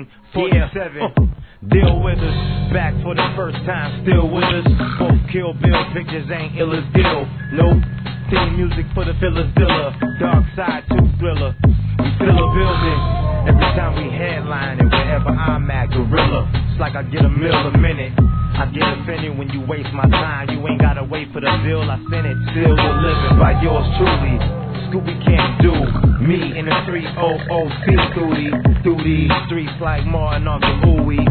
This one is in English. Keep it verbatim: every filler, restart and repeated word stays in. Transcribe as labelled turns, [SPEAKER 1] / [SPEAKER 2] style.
[SPEAKER 1] nineteen forty-seven. Yeah. Uh. Deal with us, back for the first time, still with us. Both Kill Bill pictures ain't ill as deal. Nope, theme music for the Phyllis Dilla. Dark Side two Thriller. We fill a building every time we headline it. Wherever I'm at, Gorilla. It's like I get a meal a minute. I get offended when you waste my time. You ain't gotta wait for the bill, I send it. Still the living by yours truly. Scooby can't do me in the three oh oh C through these, through these streets like Martin off the Ooey.